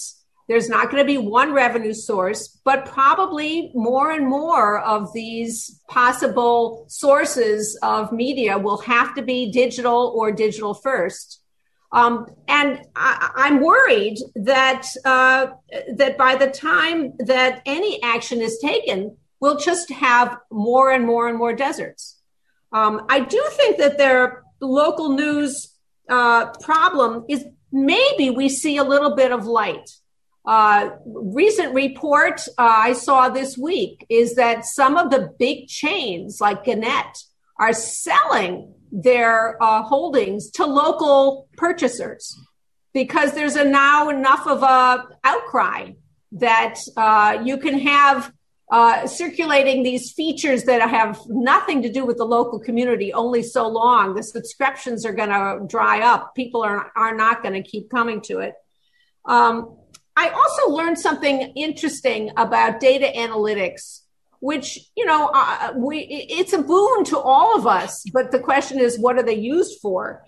There's not going to be one revenue source, but probably more and more of these possible sources of media will have to be digital or digital first. Um, and I, I'm worried that uh, that by the time that any action is taken, we'll just have more and more and more deserts. Um, I do think that their local news uh, problem is maybe we see a little bit of light. Uh, recent report uh, I saw this week is that some of the big chains like Gannett are selling their uh, holdings to local purchasers because there's a now enough of a outcry that uh, you can have uh, circulating these features that have nothing to do with the local community only so long. The subscriptions are going to dry up. People are, are not going to keep coming to it. Um, I also learned something interesting about data analytics, which, you know, uh, we it's a boon to all of us. But the question is, what are they used for?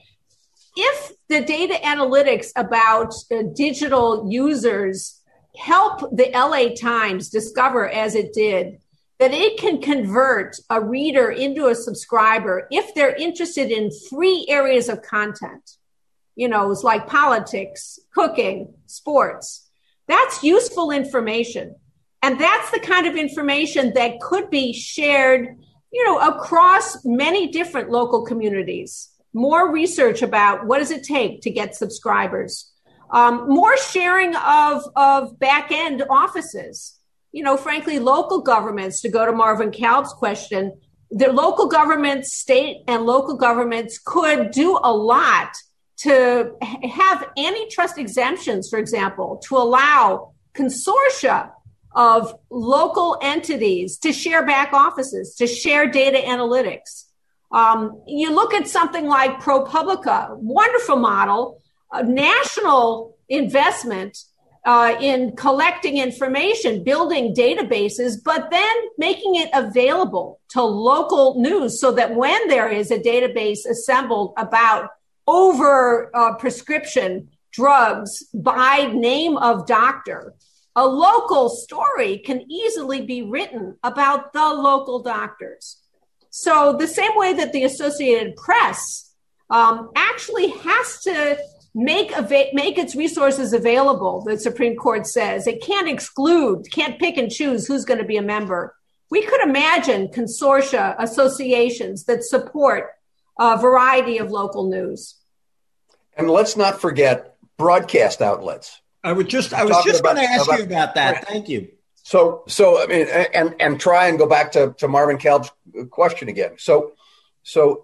If the data analytics about uh, digital users help the L A Times discover, as it did, that it can convert a reader into a subscriber if they're interested in three areas of content, you know, it's like politics, cooking, sports. That's useful information. And that's the kind of information that could be shared, you know, across many different local communities. More research about what does it take to get subscribers. Um, more sharing of, of back-end offices. You know, frankly, local governments, to go to Marvin Kalb's question, the local governments, state and local governments could do a lot to have antitrust exemptions, for example, to allow consortia of local entities to share back offices, to share data analytics. Um, you look at something like ProPublica, wonderful model, a national investment uh, in collecting information, building databases, but then making it available to local news so that when there is a database assembled about over uh, prescription drugs by name of doctor, a local story can easily be written about the local doctors. So the same way that the Associated Press um, actually has to make ava- make its resources available, the Supreme Court says. It can't exclude, can't pick and choose who's going to be a member. We could imagine consortia, associations that support a variety of local news. And let's not forget broadcast outlets. I was just I was just going to ask about, you about that. Right. Thank you. So so I mean and and try and go back to, to Marvin Kalb's question again. So so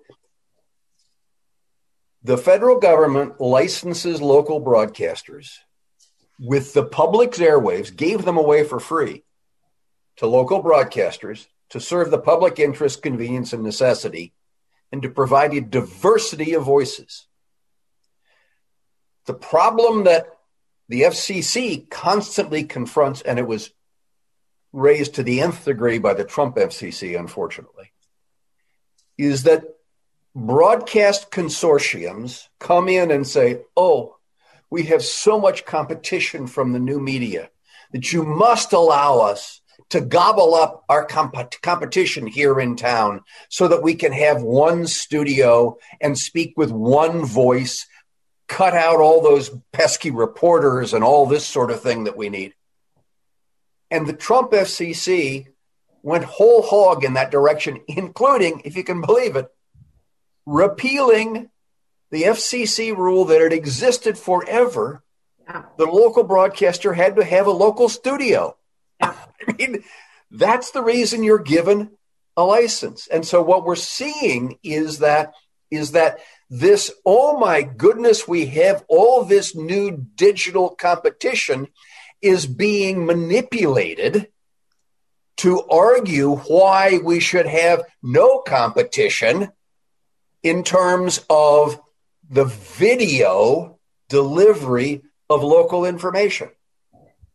the federal government licenses local broadcasters with the public's airwaves, gave them away for free to local broadcasters to serve the public interest, convenience, and necessity, and to provide a diversity of voices. The problem that the F C C constantly confronts, and it was raised to the nth degree by the Trump F C C, unfortunately, is that broadcast consortiums come in and say, oh, we have so much competition from the new media that you must allow us to gobble up our comp- competition here in town so that we can have one studio and speak with one voice, cut out all those pesky reporters and all this sort of thing that we need. And the Trump F C C went whole hog in that direction, including, if you can believe it, repealing the F C C rule that had existed forever. Yeah. The local broadcaster had to have a local studio. Yeah. I mean, that's the reason you're given a license. And so what we're seeing is that is that this, oh my goodness, we have all this new digital competition is being manipulated to argue why we should have no competition in terms of the video delivery of local information.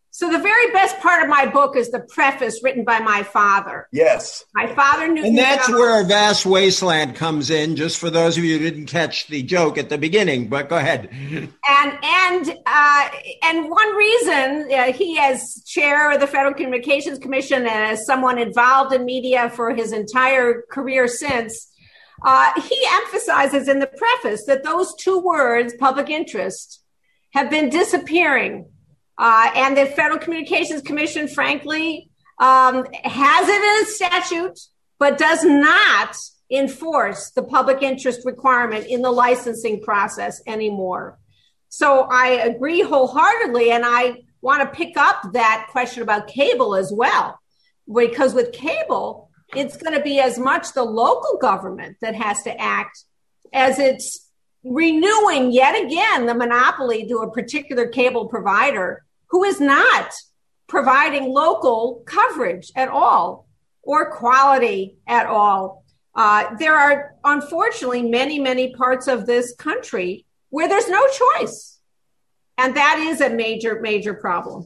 So the very best part of my book is the preface written by my father. Yes. My father knew. And that's where Vast Wasteland comes in, just for those of you who didn't catch the joke at the beginning, but go ahead. And and uh, and one reason uh, he, as chair of the Federal Communications Commission and as someone involved in media for his entire career since, uh, he emphasizes in the preface that those two words, public interest, have been disappearing. Uh, and the Federal Communications Commission, frankly, um, has it in its statute, but does not enforce the public interest requirement in the licensing process anymore. So I agree wholeheartedly, and I want to pick up that question about cable as well, because with cable, it's going to be as much the local government that has to act as it's renewing yet again the monopoly to a particular cable provider who is not providing local coverage at all or quality at all. Uh, there are, unfortunately, many, many parts of this country where there's no choice. And that is a major, major problem.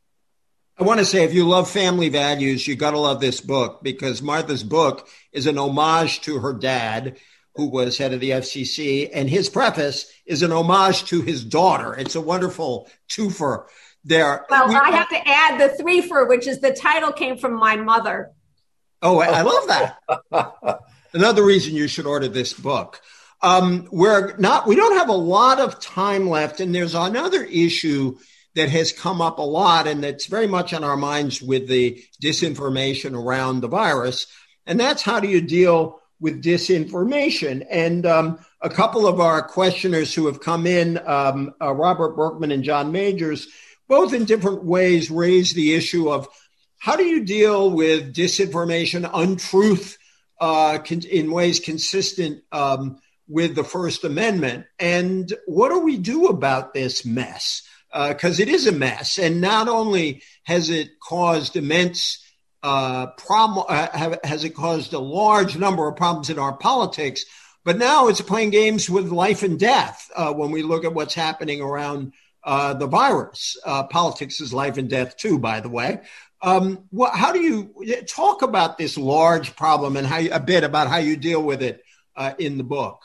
I want to say, if you love family values, you got to love this book, because Martha's book is an homage to her dad, who was head of the F C C, and his preface is an homage to his daughter. It's a wonderful twofer. There. Well, we, I have to add the threefer, which is the title came from my mother. Oh, I, I love that. Another reason you should order this book. Um, we're not, we don't have a lot of time left. And there's another issue that has come up a lot, and that's very much on our minds with the disinformation around the virus. And that's, how do you deal with disinformation? And um, a couple of our questioners who have come in, um, uh, Robert Berkman and John Majors, both in different ways raise the issue of how do you deal with disinformation, untruth, uh, con- in ways consistent um, with the First Amendment? And what do we do about this mess? Because uh, it is a mess. And not only has it caused immense uh, problem, uh, have, has it caused a large number of problems in our politics, but now it's playing games with life and death uh, when we look at what's happening around Uh, the virus. Uh, politics is life and death too, by the way. Um, what, how do you talk about this large problem and how you, a bit about how you deal with it uh, in the book?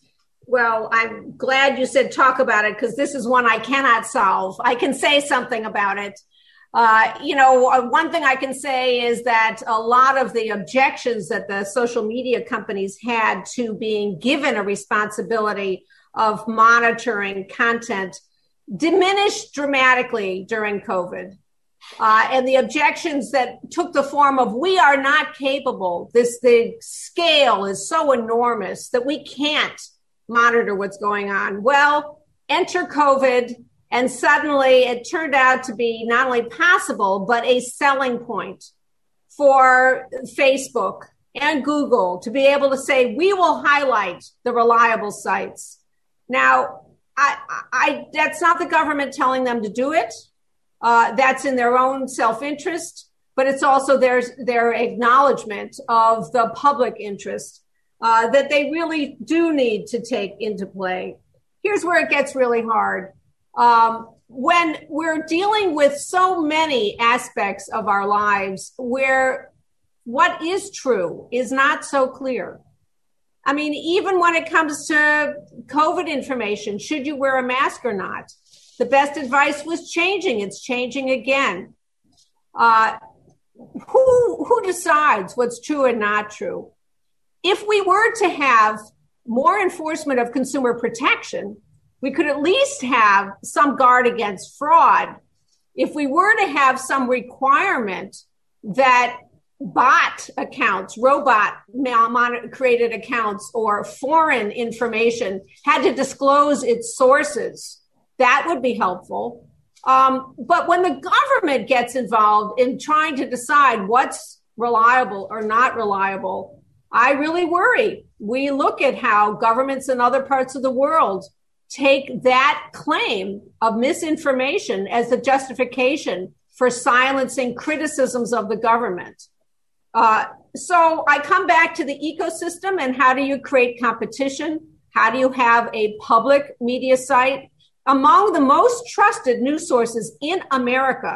Well, I'm glad you said talk about it, because this is one I cannot solve. I can say something about it. Uh, you know, one thing I can say is that a lot of the objections that the social media companies had to being given a responsibility of monitoring content diminished dramatically during COVID. Uh, and the objections that took the form of, we are not capable. This, the scale is so enormous that we can't monitor what's going on. Well, enter COVID, and suddenly it turned out to be not only possible, but a selling point for Facebook and Google to be able to say, we will highlight the reliable sites. Now, I, I, that's not the government telling them to do it. Uh, that's in their own self-interest, but it's also their, their acknowledgement of the public interest uh, that they really do need to take into play. Here's where it gets really hard. Um, when we're dealing with so many aspects of our lives where what is true is not so clear. I mean, even when it comes to COVID information, should you wear a mask or not? The best advice was changing. It's changing again. Uh, who, who decides what's true and not true? If we were to have more enforcement of consumer protection, we could at least have some guard against fraud. If we were to have some requirement that bot accounts, robot created accounts, or foreign information had to disclose its sources, that would be helpful. Um, but when the government gets involved in trying to decide what's reliable or not reliable, I really worry. We look at how governments in other parts of the world take that claim of misinformation as a justification for silencing criticisms of the government. Uh, so I come back to the ecosystem and how do you create competition? How do you have a public media site? Among the most trusted news sources in America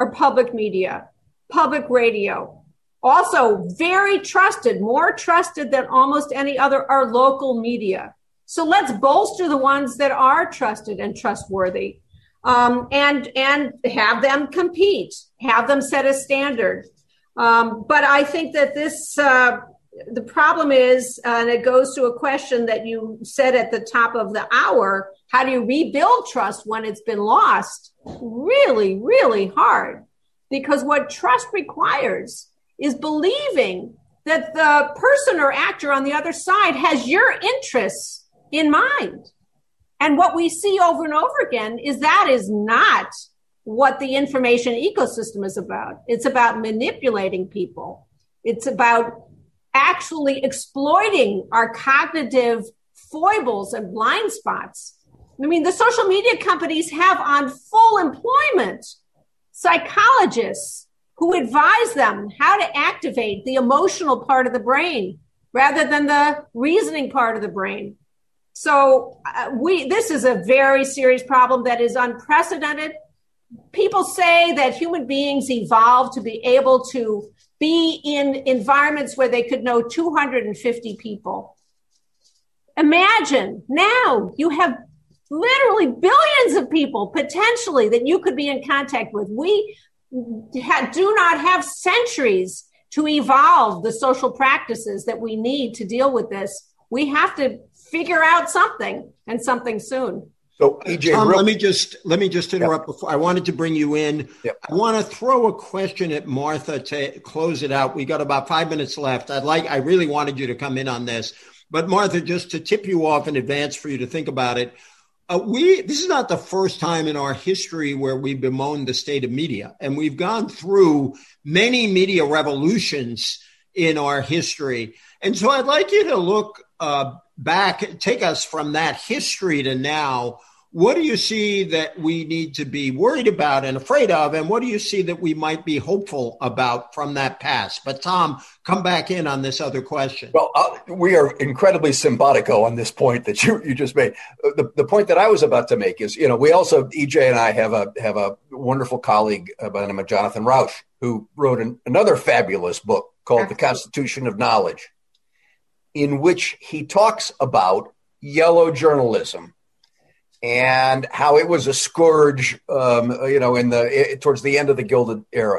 are public media, public radio. Also very trusted, more trusted than almost any other, are local media. So let's bolster the ones that are trusted and trustworthy, um, and and have them compete, have them set a standard. Um, but I think that this, uh, the problem is, uh, and it goes to a question that you said at the top of the hour, how do you rebuild trust when it's been lost? Really, really hard. Because what trust requires is believing that the person or actor on the other side has your interests in mind. And what we see over and over again is that is not what the information ecosystem is about. It's about manipulating people. It's about actually exploiting our cognitive foibles and blind spots. I mean, the social media companies have on full employment psychologists who advise them how to activate the emotional part of the brain rather than the reasoning part of the brain. So uh, we this is a very serious problem that is unprecedented. People say that human beings evolved to be able to be in environments where they could know two hundred fifty people. Imagine now you have literally billions of people potentially that you could be in contact with. We ha- do not have centuries to evolve the social practices that we need to deal with this. We have to figure out something, and something soon. So, E J, Tom, real- let me just let me just interrupt. Yep. Before I wanted to bring you in. Yep. I want to throw a question at Martha to close it out. We got about five minutes left. I'd like. I really wanted you to come in on this, but Martha, just to tip you off in advance for you to think about it. Uh, we this is not the first time in our history where we bemoaned the state of media, and we've gone through many media revolutions in our history. And so I'd like you to look uh, back, take us from that history to now. What do you see that we need to be worried about and afraid of? And what do you see that we might be hopeful about from that past? But Tom, come back in on this other question. Well, uh, we are incredibly simpatico on this point that you, you just made. The, the point that I was about to make is, you know, we also, E J and I have a have a wonderful colleague by the name of Jonathan Rauch, who wrote an, another fabulous book called The Constitution of Knowledge, in which he talks about yellow journalism and how it was a scourge, um, you know, in the towards the end of the Gilded Era,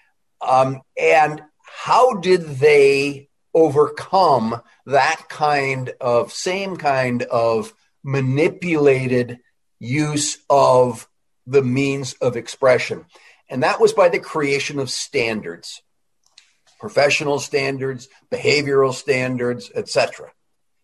um, and how did they overcome that kind of same kind of manipulated use of the means of expression? And that was by the creation of standards, professional standards, behavioral standards, et cetera.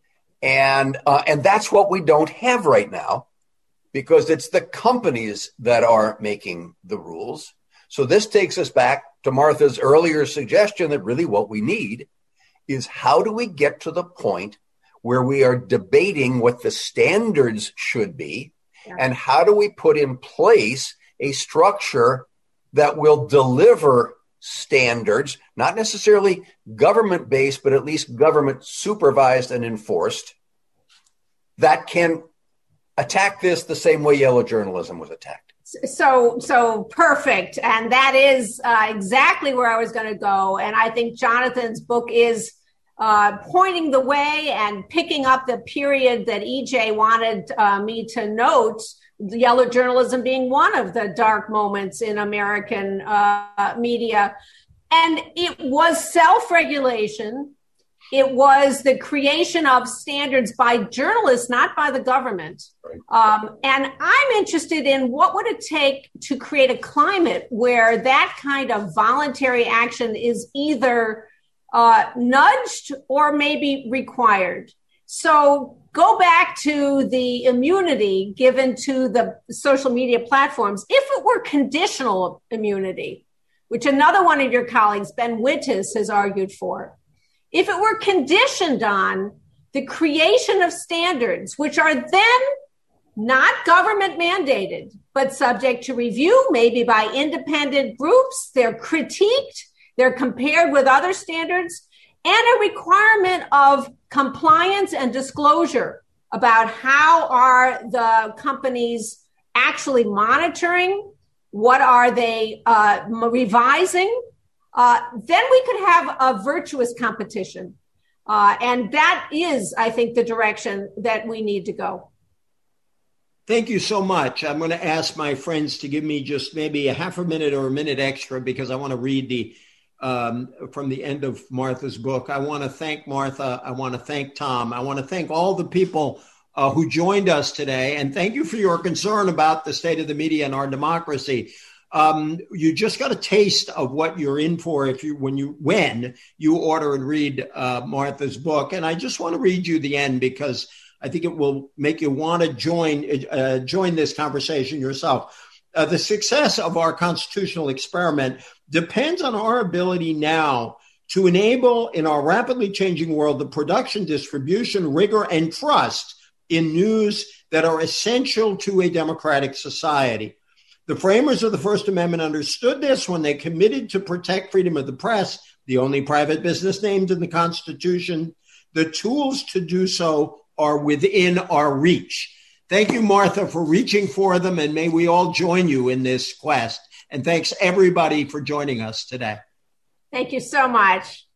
And uh, and that's what we don't have right now, because it's the companies that are making the rules. So this takes us back to Martha's earlier suggestion that really what we need is how do we get to the point where we are debating what the standards should be, yeah. and how do we put in place a structure that will deliver standards, not necessarily government-based, but at least government supervised and enforced, that can attack this the same way yellow journalism was attacked. So, so perfect. And that is uh, exactly where I was going to go. And I think Jonathan's book is uh, pointing the way and picking up the period that E J wanted uh, me to note, yellow journalism being one of the dark moments in American uh, media. And it was self-regulation. It was the creation of standards by journalists, not by the government. Right. Um, and I'm interested in what would it take to create a climate where that kind of voluntary action is either uh, nudged or maybe required. So go back to the immunity given to the social media platforms. If it were conditional immunity, which another one of your colleagues, Ben Wittes, has argued for, if it were conditioned on the creation of standards, which are then not government mandated, but subject to review, maybe by independent groups, they're critiqued, they're compared with other standards, and a requirement of compliance and disclosure about how are the companies actually monitoring What are they uh, revising? Uh, then we could have a virtuous competition. Uh, and that is, I think, the direction that we need to go. Thank you so much. I'm going to ask my friends to give me just maybe a half a minute or a minute extra because I want to read the um, from the end of Martha's book. I want to thank Martha. I want to thank Tom. I want to thank all the people uh, who joined us today. And thank you for your concern about the state of the media and our democracy. Um, you just got a taste of what you're in for if you when you when you order and read uh, Martha's book. And I just want to read you the end because I think it will make you want to join uh, join this conversation yourself. Uh, the success of our constitutional experiment depends on our ability now to enable in our rapidly changing world the production, distribution, rigor, and trust in news that are essential to a democratic society. The framers of the First Amendment understood this when they committed to protect freedom of the press, the only private business named in the Constitution. The tools to do so are within our reach. Thank you, Martha, for reaching for them, and may we all join you in this quest. And thanks, everybody, for joining us today. Thank you so much.